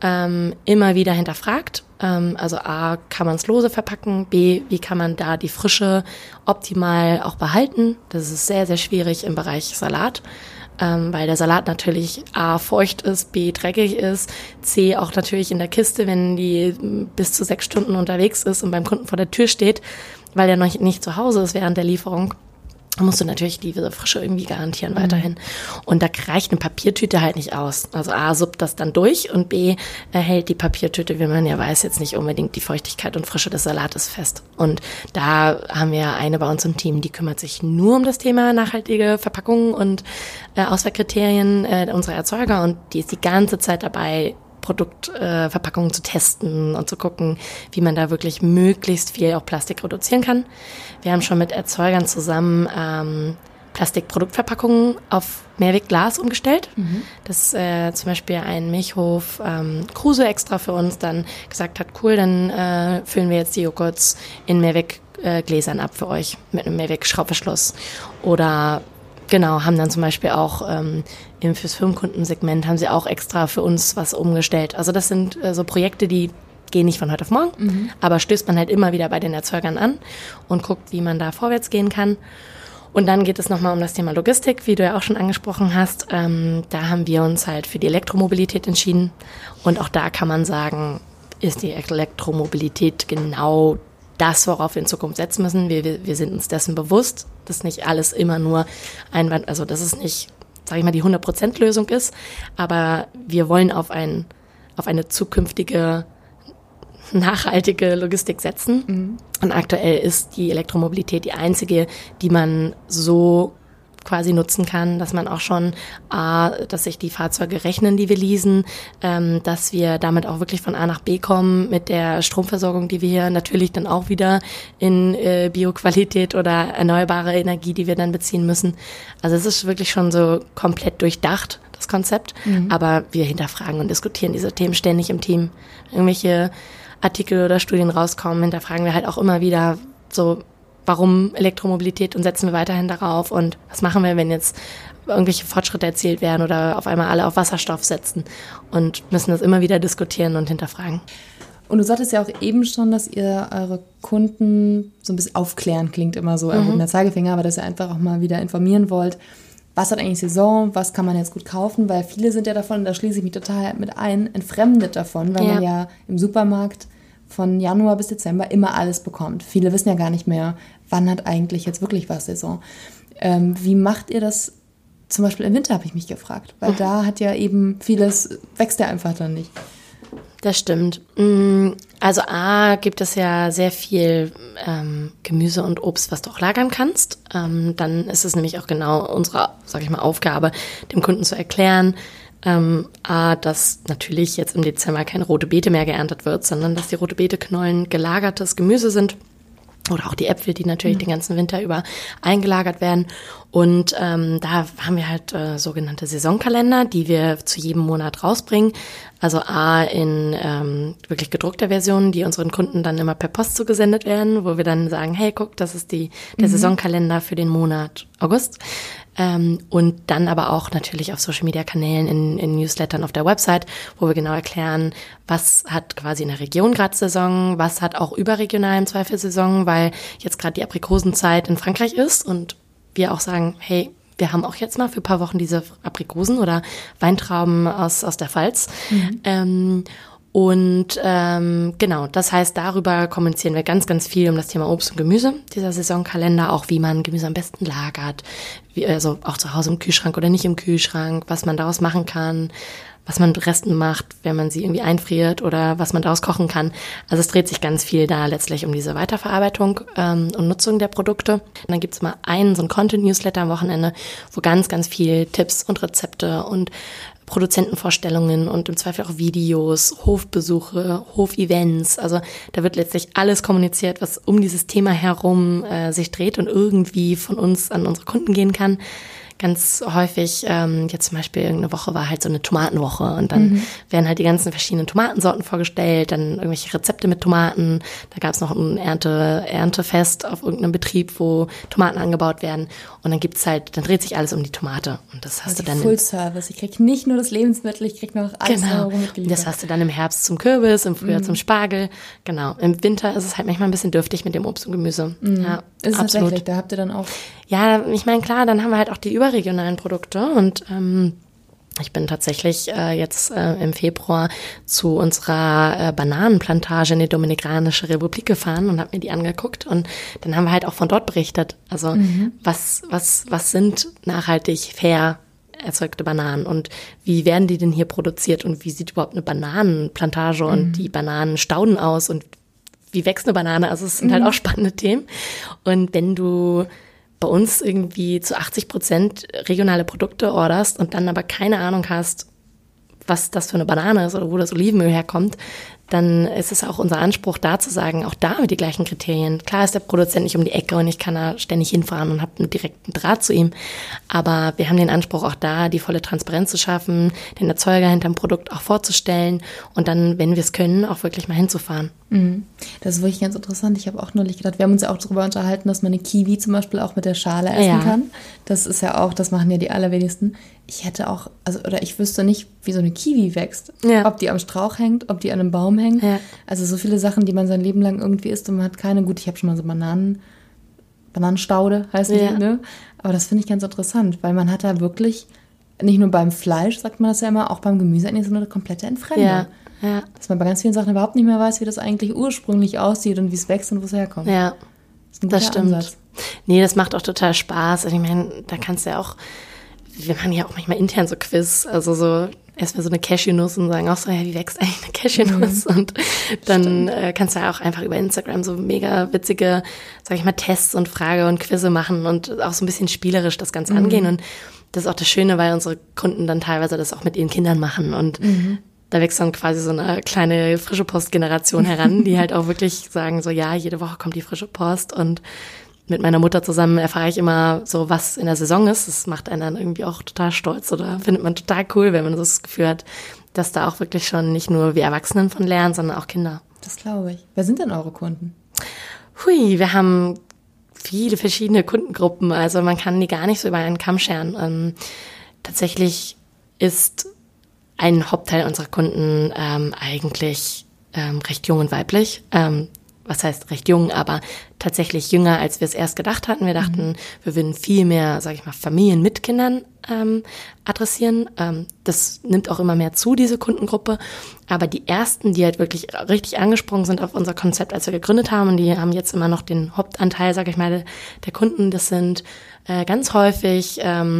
immer wieder hinterfragt. Also A, kann man es lose verpacken, B, wie kann man da die Frische optimal auch behalten. Das ist sehr, sehr schwierig im Bereich Salat. Weil der Salat natürlich A, feucht ist, B, dreckig ist, C, auch natürlich in der Kiste, wenn die bis zu 6 Stunden unterwegs ist und beim Kunden vor der Tür steht, weil der noch nicht zu Hause ist während der Lieferung, musst du natürlich diese Frische irgendwie garantieren weiterhin. Und da reicht eine Papiertüte halt nicht aus. Also A, suppt das dann durch und B, hält die Papiertüte, wie man ja weiß, jetzt nicht unbedingt die Feuchtigkeit und Frische des Salates fest. Und da haben wir eine bei uns im Team, die kümmert sich nur um das Thema nachhaltige Verpackungen und Auswahlkriterien unserer Erzeuger und die ist die ganze Zeit dabei, Produktverpackungen zu testen und zu gucken, wie man da wirklich möglichst viel auch Plastik reduzieren kann. Wir haben schon mit Erzeugern zusammen Plastikproduktverpackungen auf Mehrwegglas umgestellt. Das zum Beispiel ein Milchhof Kruse extra für uns dann gesagt hat, cool, dann füllen wir jetzt die Joghurts in Mehrweggläsern ab für euch mit einem Mehrweg-Schraubverschluss. Oder genau, haben dann zum Beispiel auch fürs Firmenkundensegment haben sie auch extra für uns was umgestellt. Also das sind so Projekte, die gehen nicht von heute auf morgen, aber stößt man halt immer wieder bei den Erzeugern an und guckt, wie man da vorwärts gehen kann. Und dann geht es nochmal um das Thema Logistik, wie du ja auch schon angesprochen hast. Da haben wir uns halt für die Elektromobilität entschieden. Und auch da kann man sagen, ist die Elektromobilität genau das, worauf wir in Zukunft setzen müssen. Wir sind uns dessen bewusst, dass nicht alles immer nur also dass es nicht, sage ich mal, die 100%-Lösung ist, aber wir wollen auf eine zukünftige, nachhaltige Logistik setzen. Und aktuell ist die Elektromobilität die einzige, die man so quasi nutzen kann, dass man auch schon, dass sich die Fahrzeuge rechnen, die wir leasen, dass wir damit auch wirklich von A nach B kommen mit der Stromversorgung, die wir hier natürlich dann auch wieder in Bioqualität oder erneuerbare Energie, die wir dann beziehen müssen. Also es ist wirklich schon so komplett durchdacht, das Konzept, aber wir hinterfragen und diskutieren diese Themen ständig im Team. Irgendwelche Artikel oder Studien rauskommen, hinterfragen wir halt auch immer wieder so, warum Elektromobilität und setzen wir weiterhin darauf und was machen wir, wenn jetzt irgendwelche Fortschritte erzielt werden oder auf einmal alle auf Wasserstoff setzen und müssen das immer wieder diskutieren und hinterfragen. Und du sagtest ja auch eben schon, dass ihr eure Kunden so ein bisschen aufklären, klingt immer so erhobener Zeigefinger, aber dass ihr einfach auch mal wieder informieren wollt, was hat eigentlich Saison, was kann man jetzt gut kaufen, weil viele sind ja davon, da schließe ich mich total mit ein, entfremdet davon, weil man ja im Supermarkt von Januar bis Dezember immer alles bekommt. Viele wissen ja gar nicht mehr, wann hat eigentlich jetzt wirklich was Saison. Wie macht ihr das zum Beispiel im Winter, habe ich mich gefragt, weil da hat ja eben vieles, wächst ja einfach dann nicht. Das stimmt. Also A, gibt es ja sehr viel Gemüse und Obst, was du auch lagern kannst. Dann ist es nämlich auch genau unsere, sag ich mal, Aufgabe, dem Kunden zu erklären, dass natürlich jetzt im Dezember keine rote Beete mehr geerntet wird, sondern dass die rote Beete-Knollen gelagertes Gemüse sind. Oder auch die Äpfel, die natürlich den ganzen Winter über eingelagert werden. Und da haben wir halt sogenannte Saisonkalender, die wir zu jedem Monat rausbringen. Also A, in wirklich gedruckter Version, die unseren Kunden dann immer per Post zugesendet werden, wo wir dann sagen, hey, guck, das ist der Saisonkalender für den Monat August. Und dann aber auch natürlich auf Social-Media-Kanälen, in Newslettern auf der Website, wo wir genau erklären, was hat quasi in der Region gerade Saison, was hat auch überregional im Zweifel Saison, weil jetzt gerade die Aprikosenzeit in Frankreich ist und wir auch sagen, hey, wir haben auch jetzt mal für ein paar Wochen diese Aprikosen oder Weintrauben aus der Pfalz. Genau, das heißt, darüber kommunizieren wir ganz, ganz viel um das Thema Obst und Gemüse, dieser Saisonkalender, auch wie man Gemüse am besten lagert, also auch zu Hause im Kühlschrank oder nicht im Kühlschrank, was man daraus machen kann, was man mit Resten macht, wenn man sie irgendwie einfriert oder was man daraus kochen kann. Also es dreht sich ganz viel da letztlich um diese Weiterverarbeitung und Nutzung der Produkte. Und dann gibt's mal so ein Content-Newsletter am Wochenende, wo ganz, ganz viel Tipps und Rezepte und Produzentenvorstellungen und im Zweifel auch Videos, Hofbesuche, Hofevents. Also da wird letztlich alles kommuniziert, was um dieses Thema herum sich dreht und irgendwie von uns an unsere Kunden gehen kann. Ganz häufig, jetzt zum Beispiel irgendeine Woche war halt so eine Tomatenwoche und dann werden halt die ganzen verschiedenen Tomatensorten vorgestellt, dann irgendwelche Rezepte mit Tomaten. Da gab es noch ein Erntefest auf irgendeinem Betrieb, wo Tomaten angebaut werden und dann dreht sich alles um die Tomate und das hast du dann Full Service. Ich krieg nicht nur das Lebensmittel, ich krieg noch alles genau. mitgeliefert. Das hast du dann im Herbst zum Kürbis, im Frühjahr zum Spargel. Genau. Im Winter ist es halt manchmal ein bisschen dürftig mit dem Obst und Gemüse. Ja, ist es absolut. tatsächlich, da habt ihr dann auch... Ja, ich meine, klar, dann haben wir halt auch die überregionalen Produkte und ich bin tatsächlich jetzt im Februar zu unserer Bananenplantage in die Dominikanische Republik gefahren und habe mir die angeguckt und dann haben wir halt auch von dort berichtet. Also was sind nachhaltig fair erzeugte Bananen und wie werden die denn hier produziert und wie sieht überhaupt eine Bananenplantage und die Bananenstauden aus und wie wächst eine Banane? Also es sind halt auch spannende Themen. Und wenn du bei uns irgendwie zu 80% regionale Produkte orderst und dann aber keine Ahnung hast, was das für eine Banane ist oder wo das Olivenöl herkommt, dann ist es auch unser Anspruch, da zu sagen, auch da mit die gleichen Kriterien. Klar ist der Produzent nicht um die Ecke und ich kann da ständig hinfahren und habe einen direkten Draht zu ihm. Aber wir haben den Anspruch, auch da die volle Transparenz zu schaffen, den Erzeuger hinterm Produkt auch vorzustellen und dann, wenn wir es können, auch wirklich mal hinzufahren. Das ist wirklich ganz interessant. Ich habe auch neulich gedacht, wir haben uns ja auch darüber unterhalten, dass man eine Kiwi zum Beispiel auch mit der Schale essen kann. Das ist ja auch, das machen ja die allerwenigsten. Ich hätte auch, ich wüsste nicht, wie so eine Kiwi wächst. Ja. Ob die am Strauch hängt, ob die an einem Baum hängt. Ja. Also so viele Sachen, die man sein Leben lang irgendwie isst und man hat keine, gut, ich habe schon mal so Bananenstaude heißen die, ne? Aber das finde ich ganz interessant, weil man hat da wirklich, nicht nur beim Fleisch, sagt man das ja immer, auch beim Gemüse eigentlich so eine komplette Entfremdung. Ja. Dass man bei ganz vielen Sachen überhaupt nicht mehr weiß, wie das eigentlich ursprünglich aussieht und wie es wächst und wo es herkommt. Ja, das stimmt. Ansatz. Nee, das macht auch total Spaß. Also ich meine, da kannst du ja auch, wir machen ja auch manchmal intern so Quiz, also so erstmal so eine Cashewnuss und sagen auch so, ja, wie wächst eigentlich eine Cashewnuss? Und dann kannst du ja auch einfach über Instagram so mega witzige, sag ich mal, Tests und Frage und Quizze machen und auch so ein bisschen spielerisch das Ganze angehen. Und das ist auch das Schöne, weil unsere Kunden dann teilweise das auch mit ihren Kindern machen und da wächst dann quasi so eine kleine frische Post-Generation heran, die halt auch wirklich sagen so, ja, jede Woche kommt die frische Post und mit meiner Mutter zusammen erfahre ich immer so, was in der Saison ist. Das macht einen dann irgendwie auch total stolz oder findet man total cool, wenn man so das Gefühl hat, dass da auch wirklich schon nicht nur wir Erwachsenen von lernen, sondern auch Kinder. Das glaube ich. Wer sind denn eure Kunden? Wir haben viele verschiedene Kundengruppen, also man kann die gar nicht so über einen Kamm scheren. Tatsächlich ist ein Hauptteil unserer Kunden eigentlich recht jung und weiblich. Was heißt recht jung, aber tatsächlich jünger, als wir es erst gedacht hatten. Wir dachten, wir würden viel mehr, sage ich mal, Familien mit Kindern adressieren. Das nimmt auch immer mehr zu, diese Kundengruppe. Aber die ersten, die halt wirklich richtig angesprungen sind auf unser Konzept, als wir gegründet haben, und die haben jetzt immer noch den Hauptanteil, sage ich mal, der Kunden, das sind ganz häufig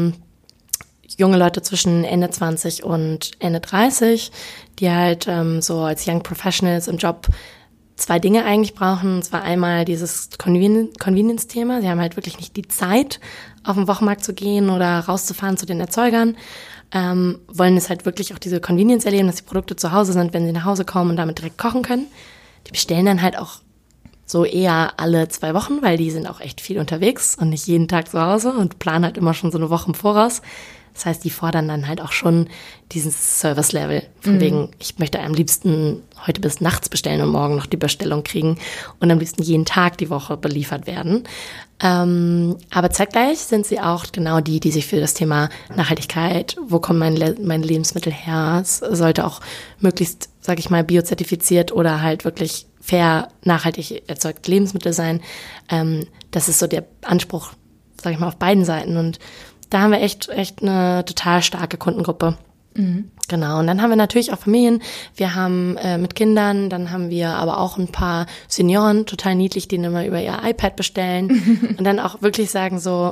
junge Leute zwischen Ende 20 und Ende 30, die halt so als Young Professionals im Job 2 Dinge eigentlich brauchen. Und zwar einmal dieses Convenience-Thema. Sie haben halt wirklich nicht die Zeit, auf den Wochenmarkt zu gehen oder rauszufahren zu den Erzeugern. Wollen es halt wirklich auch diese Convenience erleben, dass die Produkte zu Hause sind, wenn sie nach Hause kommen und damit direkt kochen können. Die bestellen dann halt auch so eher alle 2 Wochen, weil die sind auch echt viel unterwegs und nicht jeden Tag zu Hause und planen halt immer schon so eine Woche im Voraus. Das heißt, die fordern dann halt auch schon dieses Service-Level. Von wegen, ich möchte am liebsten heute bis nachts bestellen und morgen noch die Bestellung kriegen und am liebsten jeden Tag die Woche beliefert werden. Aber zeitgleich sind sie auch genau die sich für das Thema Nachhaltigkeit, wo kommen meine Lebensmittel her, es sollte auch möglichst, sag ich mal, biozertifiziert oder halt wirklich fair, nachhaltig erzeugte Lebensmittel sein. Das ist so der Anspruch, sag ich mal, auf beiden Seiten. Und da haben wir echt eine total starke Kundengruppe. Genau, und dann haben wir natürlich auch Familien. Wir haben mit Kindern, dann haben wir aber auch ein paar Senioren, total niedlich, die immer über ihr iPad bestellen und dann auch wirklich sagen so,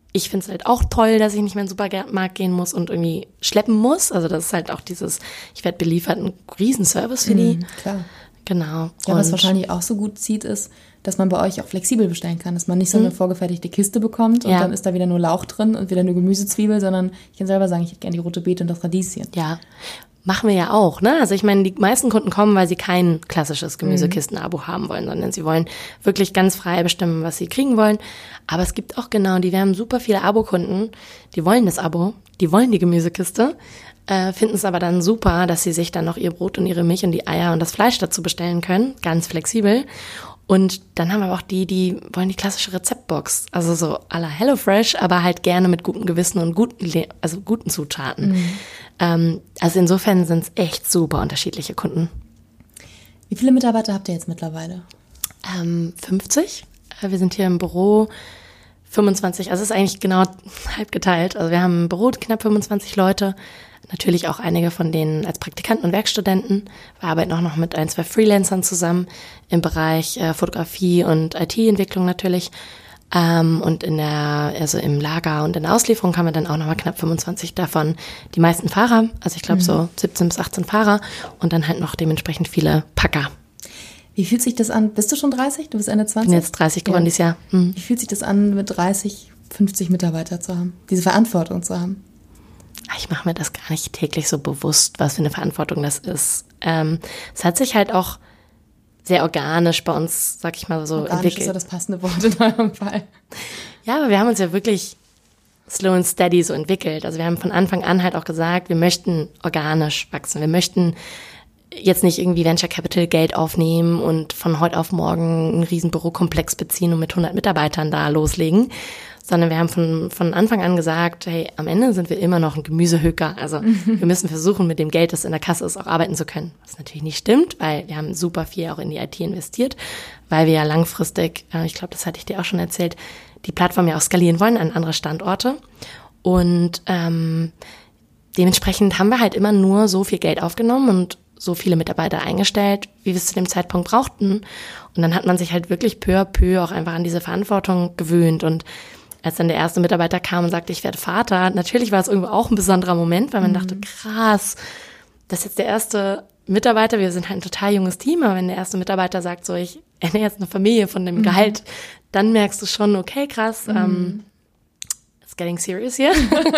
ich finde es halt auch toll, dass ich nicht mehr in den Supermarkt gehen muss und irgendwie schleppen muss. Also das ist halt auch dieses, ich werde beliefert, ein Riesenservice für die. Klar. Genau. Ja, was wahrscheinlich auch so gut zieht, ist, dass man bei euch auch flexibel bestellen kann. Dass man nicht so eine vorgefertigte Kiste bekommt und dann ist da wieder nur Lauch drin und wieder nur Gemüsezwiebel, sondern ich kann selber sagen, ich hätte gerne die rote Beete und das Radieschen. Ja, machen wir ja auch, ne? Also ich meine, die meisten Kunden kommen, weil sie kein klassisches Gemüsekisten-Abo haben wollen, sondern sie wollen wirklich ganz frei bestimmen, was sie kriegen wollen. Aber es gibt auch wir haben super viele Abo-Kunden, die wollen das Abo, die wollen die Gemüsekiste, finden es aber dann super, dass sie sich dann noch ihr Brot und ihre Milch und die Eier und das Fleisch dazu bestellen können, ganz flexibel. Und dann haben wir aber auch die wollen die klassische Rezeptbox, also so à la HelloFresh, aber halt gerne mit gutem Gewissen und guten Zutaten. Also insofern sind es echt super unterschiedliche Kunden. Wie viele Mitarbeiter habt ihr jetzt mittlerweile? 50. Wir sind hier im Büro 25, also es ist eigentlich genau halb geteilt. Also wir haben im Büro knapp 25 Leute, natürlich auch einige von denen als Praktikanten und Werkstudenten. Wir arbeiten auch noch mit 1, 2 Freelancern zusammen im Bereich Fotografie und IT-Entwicklung natürlich. Und im Lager und in der Auslieferung haben wir dann auch nochmal knapp 25 davon. Die meisten Fahrer, also ich glaube so 17 bis 18 Fahrer und dann halt noch dementsprechend viele Packer. Wie fühlt sich das an? Bist du schon 30? Du bist Ende 20? Ich bin jetzt 30 geworden dieses Jahr. Wie fühlt sich das an, mit 30, 50 Mitarbeiter zu haben? Diese Verantwortung zu haben? Ich mache mir das gar nicht täglich so bewusst, was für eine Verantwortung das ist. Es hat sich halt auch sehr organisch bei uns, sag ich mal so, organisch entwickelt. Ist ja das passende Wort in eurem Fall. Ja, aber wir haben uns ja wirklich slow and steady so entwickelt. Also wir haben von Anfang an halt auch gesagt, wir möchten organisch wachsen. Wir möchten jetzt nicht irgendwie Venture Capital Geld aufnehmen und von heute auf morgen einen riesen Bürokomplex beziehen und mit 100 Mitarbeitern da loslegen, sondern wir haben von Anfang an gesagt, hey, am Ende sind wir immer noch ein Gemüsehöker. Also wir müssen versuchen, mit dem Geld, das in der Kasse ist, auch arbeiten zu können. Was natürlich nicht stimmt, weil wir haben super viel auch in die IT investiert, weil wir ja langfristig, ich glaube, das hatte ich dir auch schon erzählt, die Plattform ja auch skalieren wollen an andere Standorte. Und dementsprechend haben wir halt immer nur so viel Geld aufgenommen und so viele Mitarbeiter eingestellt, wie wir es zu dem Zeitpunkt brauchten. Und dann hat man sich halt wirklich peu à peu auch einfach an diese Verantwortung gewöhnt. Und als dann der erste Mitarbeiter kam und sagte, ich werde Vater, natürlich war es irgendwo auch ein besonderer Moment, weil man dachte, krass, das ist jetzt der erste Mitarbeiter, wir sind halt ein total junges Team, aber wenn der erste Mitarbeiter sagt, so, ich ernähre jetzt eine Familie von dem Gehalt, dann merkst du schon, okay, krass, it's getting serious here.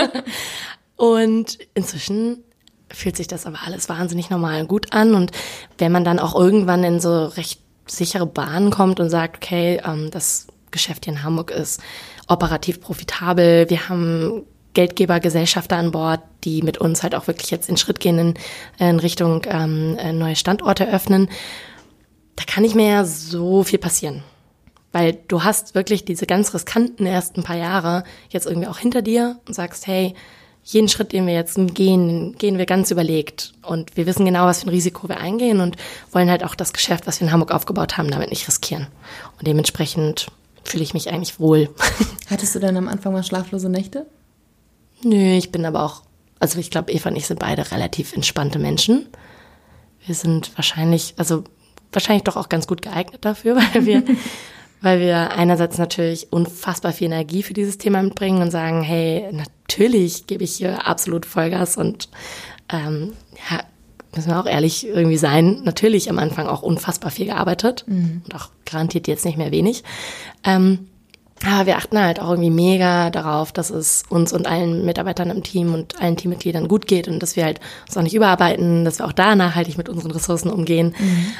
Und inzwischen fühlt sich das aber alles wahnsinnig normal und gut an. Und wenn man dann auch irgendwann in so recht sichere Bahnen kommt und sagt, okay, das Geschäft hier in Hamburg ist operativ profitabel, wir haben Geldgeber, Gesellschafter an Bord, die mit uns halt auch wirklich jetzt in Schritt gehen in Richtung neue Standorte öffnen, da kann nicht mehr so viel passieren. Weil du hast wirklich diese ganz riskanten ersten paar Jahre jetzt irgendwie auch hinter dir und sagst, hey, jeden Schritt, den wir jetzt gehen wir ganz überlegt. Und wir wissen genau, was für ein Risiko wir eingehen und wollen halt auch das Geschäft, was wir in Hamburg aufgebaut haben, damit nicht riskieren. Und dementsprechend fühle ich mich eigentlich wohl. Hattest du denn am Anfang mal schlaflose Nächte? Nö, ich bin aber auch, also ich glaube, Eva und ich sind beide relativ entspannte Menschen. Wir sind wahrscheinlich doch auch ganz gut geeignet dafür, weil wir einerseits natürlich unfassbar viel Energie für dieses Thema mitbringen und sagen, hey, natürlich gebe ich hier absolut Vollgas und müssen wir auch ehrlich irgendwie sein, natürlich am Anfang auch unfassbar viel gearbeitet und auch garantiert jetzt nicht mehr wenig. Aber wir achten halt auch irgendwie mega darauf, dass es uns und allen Mitarbeitern im Team und allen Teammitgliedern gut geht und dass wir halt uns auch nicht überarbeiten, dass wir auch da nachhaltig mit unseren Ressourcen umgehen.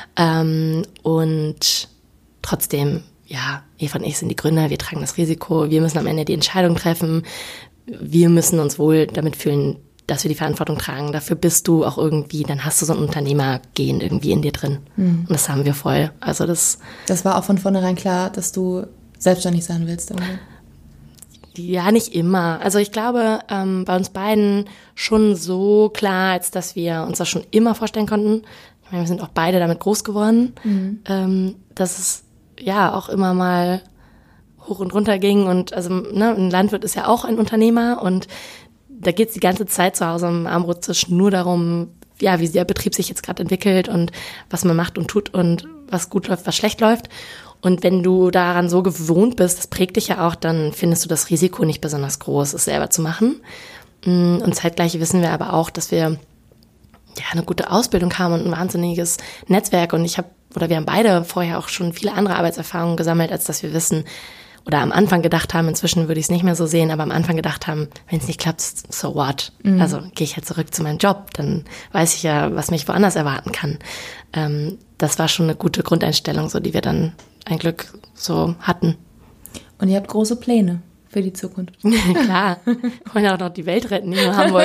Und trotzdem, ja, Eva und ich sind die Gründer, wir tragen das Risiko, wir müssen am Ende die Entscheidung treffen, wir müssen uns wohl damit fühlen, dass wir die Verantwortung tragen. Dafür bist du auch irgendwie, dann hast du so ein Unternehmergehen irgendwie in dir drin. Und das haben wir voll. Also das war auch von vornherein klar, dass du selbstständig sein willst. Irgendwie. Ja, nicht immer. Also ich glaube, bei uns beiden schon so klar, als dass wir uns das schon immer vorstellen konnten. Ich meine, wir sind auch beide damit groß geworden, dass es ja auch immer mal hoch und runter ging. Und also ein Landwirt ist ja auch ein Unternehmer und da geht es die ganze Zeit zu Hause am Armbrotstisch nur darum, ja, wie der Betrieb sich jetzt gerade entwickelt und was man macht und tut und was gut läuft, was schlecht läuft. Und wenn du daran so gewohnt bist, das prägt dich ja auch, dann findest du das Risiko nicht besonders groß, es selber zu machen. Und zeitgleich wissen wir aber auch, dass wir eine gute Ausbildung haben und ein wahnsinniges Netzwerk. Und wir haben beide vorher auch schon viele andere Arbeitserfahrungen gesammelt, als dass wir wissen oder am Anfang gedacht haben, inzwischen würde ich es nicht mehr so sehen, aber am Anfang gedacht haben, wenn es nicht klappt, so what? Also gehe ich halt zurück zu meinem Job, dann weiß ich ja, was mich woanders erwarten kann. Das war schon eine gute Grundeinstellung, so die wir dann ein Glück so hatten. Und ihr habt große Pläne für die Zukunft. Klar, wir wollen ja auch noch die Welt retten, nicht nur Hamburg.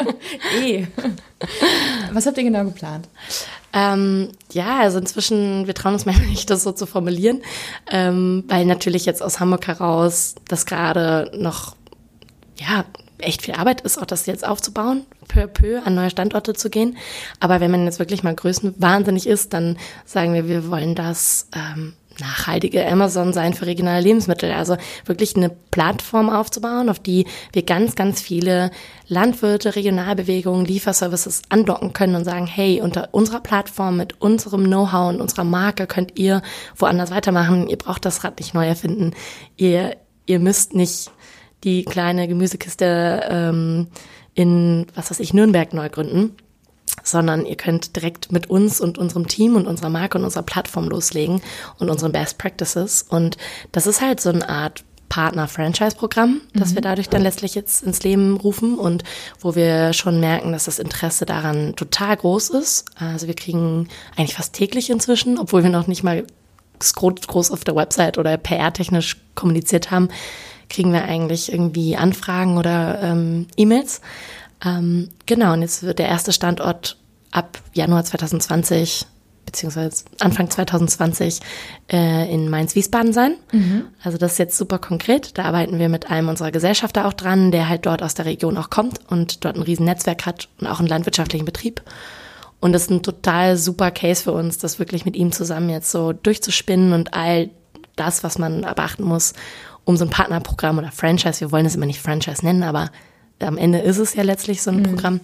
Was habt ihr genau geplant? Also inzwischen, wir trauen uns manchmal nicht, das so zu formulieren, weil natürlich jetzt aus Hamburg heraus das gerade noch, echt viel Arbeit ist, auch das jetzt aufzubauen, peu à peu an neue Standorte zu gehen. Aber wenn man jetzt wirklich mal größenwahnsinnig ist, dann sagen wir wollen das nachhaltige Amazon sein für regionale Lebensmittel. Also wirklich eine Plattform aufzubauen, auf die wir ganz, ganz viele Landwirte, Regionalbewegungen, Lieferservices andocken können und sagen, hey, unter unserer Plattform mit unserem Know-how und unserer Marke könnt ihr woanders weitermachen. Ihr braucht das Rad nicht neu erfinden. Ihr müsst nicht die kleine Gemüsekiste in, Nürnberg neu gründen, sondern ihr könnt direkt mit uns und unserem Team und unserer Marke und unserer Plattform loslegen und unseren Best Practices. Und das ist halt so eine Art Partner-Franchise-Programm, das wir dadurch dann letztlich jetzt ins Leben rufen und wo wir schon merken, dass das Interesse daran total groß ist. Also wir kriegen eigentlich fast täglich inzwischen, obwohl wir noch nicht mal groß auf der Website oder PR-technisch kommuniziert haben, kriegen wir eigentlich irgendwie Anfragen oder E-Mails. Genau, und jetzt wird der erste Standort ab Januar 2020 beziehungsweise Anfang 2020 in Mainz-Wiesbaden sein. Also das ist jetzt super konkret. Da arbeiten wir mit einem unserer Gesellschafter auch dran, der halt dort aus der Region auch kommt und dort ein riesen Netzwerk hat und auch einen landwirtschaftlichen Betrieb. Und das ist ein total super Case für uns, das wirklich mit ihm zusammen jetzt so durchzuspinnen und all das, was man beachten muss, um so ein Partnerprogramm oder Franchise, wir wollen es immer nicht Franchise nennen, aber am Ende ist es ja letztlich so ein Programm,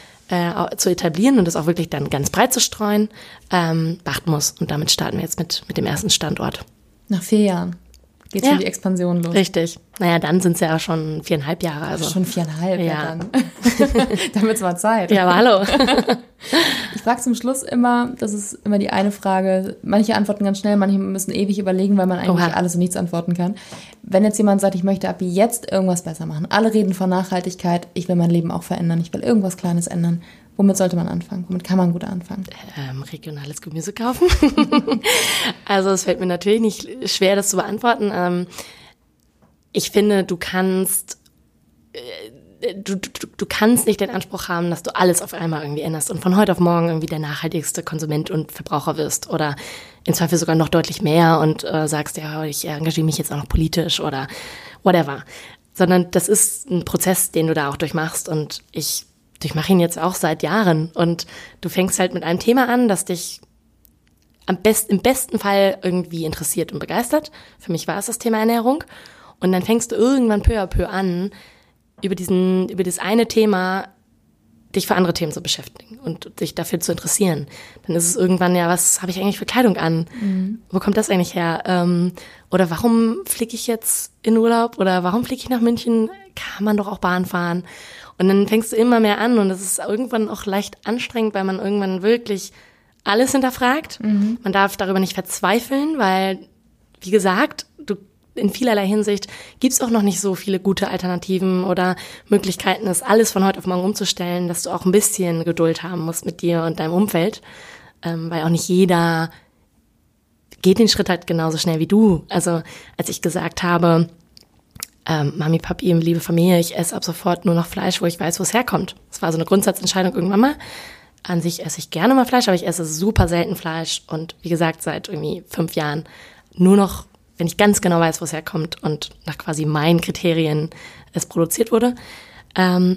zu etablieren und das auch wirklich dann ganz breit zu streuen, beachten muss. Und damit starten wir jetzt mit dem ersten Standort. Nach 4 Jahren geht schon die Expansion los. Richtig. Naja, dann sind es ja schon 4,5 Jahre. Also. Schon 4,5, ja. Dann. Dann wird's mal Zeit. Ja, aber hallo. Ich frage zum Schluss immer, das ist immer die eine Frage, manche antworten ganz schnell, manche müssen ewig überlegen, weil man eigentlich alles und nichts antworten kann. Wenn jetzt jemand sagt, ich möchte ab jetzt irgendwas besser machen, alle reden von Nachhaltigkeit, ich will mein Leben auch verändern, ich will irgendwas Kleines ändern, womit sollte man anfangen? Womit kann man gut anfangen? Regionales Gemüse kaufen. Also es fällt mir natürlich nicht schwer, das zu beantworten. Ich finde, du kannst nicht den Anspruch haben, dass du alles auf einmal irgendwie änderst und von heute auf morgen irgendwie der nachhaltigste Konsument und Verbraucher wirst oder im Zweifel sogar noch deutlich mehr und sagst, ja, ich engagiere mich jetzt auch noch politisch oder whatever. Sondern das ist ein Prozess, den du da auch durchmachst und ich mache ihn jetzt auch seit Jahren und du fängst halt mit einem Thema an, das dich im besten Fall irgendwie interessiert und begeistert. Für mich war es das Thema Ernährung. Und dann fängst du irgendwann peu à peu an, über das eine Thema dich für andere Themen zu beschäftigen und dich dafür zu interessieren. Dann ist es irgendwann, ja, was habe ich eigentlich für Kleidung an? Wo kommt das eigentlich her? Oder warum fliege ich jetzt in Urlaub? Oder warum fliege ich nach München? Kann man doch auch Bahn fahren. Und dann fängst du immer mehr an und es ist irgendwann auch leicht anstrengend, weil man irgendwann wirklich alles hinterfragt. Man darf darüber nicht verzweifeln, weil, wie gesagt, in vielerlei Hinsicht gibt's auch noch nicht so viele gute Alternativen oder Möglichkeiten, das alles von heute auf morgen umzustellen, dass du auch ein bisschen Geduld haben musst mit dir und deinem Umfeld, weil auch nicht jeder geht den Schritt halt genauso schnell wie du. Also als ich gesagt habe, Mami, Papi, liebe Familie, ich esse ab sofort nur noch Fleisch, wo ich weiß, wo es herkommt. Das war so eine Grundsatzentscheidung irgendwann mal. An sich esse ich gerne mal Fleisch, aber ich esse super selten Fleisch und wie gesagt, seit irgendwie 5 Jahren nur noch, wenn ich ganz genau weiß, wo es herkommt und nach quasi meinen Kriterien es produziert wurde, dann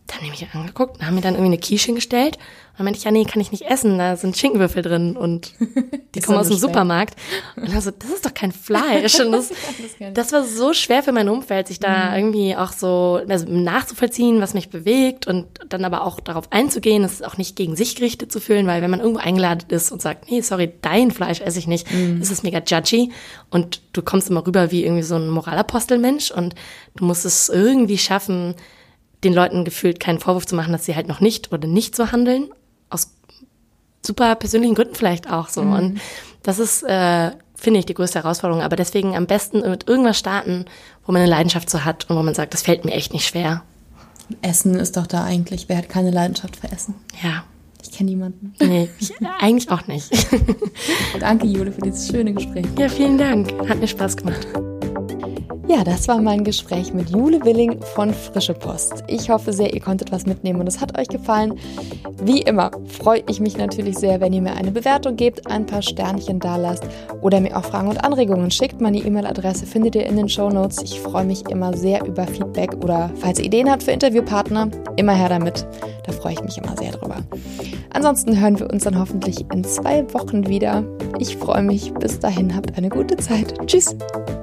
Dann habe ich mich angeguckt und haben mir dann irgendwie eine Quiche hingestellt. Und dann meinte ich, ja, nee, kann ich nicht essen, da sind Schinkenwürfel drin und die kommen aus dem Supermarkt. Und dann so, das ist doch kein Fleisch. Und das war so schwer für mein Umfeld, sich da irgendwie auch so nachzuvollziehen, was mich bewegt und dann aber auch darauf einzugehen, es auch nicht gegen sich gerichtet zu fühlen, weil wenn man irgendwo eingeladen ist und sagt, nee, sorry, dein Fleisch esse ich nicht, ist es mega judgy und du kommst immer rüber wie irgendwie so ein Moralapostelmensch und du musst es irgendwie schaffen, den Leuten gefühlt keinen Vorwurf zu machen, dass sie halt noch nicht oder nicht so handeln, aus super persönlichen Gründen vielleicht auch so. Und das ist, finde ich, die größte Herausforderung. Aber deswegen am besten mit irgendwas starten, wo man eine Leidenschaft so hat und wo man sagt, das fällt mir echt nicht schwer. Essen ist doch da eigentlich, wer hat keine Leidenschaft für Essen? Ja. Ich kenne niemanden. Nee, eigentlich auch nicht. Danke, Jule, für dieses schöne Gespräch. Ja, vielen Dank. Hat mir Spaß gemacht. Ja, das war mein Gespräch mit Jule Willing von Frische Post. Ich hoffe sehr, ihr konntet was mitnehmen und es hat euch gefallen. Wie immer freue ich mich natürlich sehr, wenn ihr mir eine Bewertung gebt, ein paar Sternchen dalasst oder mir auch Fragen und Anregungen schickt. Meine E-Mail-Adresse findet ihr in den Shownotes. Ich freue mich immer sehr über Feedback oder falls ihr Ideen habt für Interviewpartner, immer her damit. Da freue ich mich immer sehr drüber. Ansonsten hören wir uns dann hoffentlich in 2 Wochen wieder. Ich freue mich. Bis dahin, habt eine gute Zeit. Tschüss!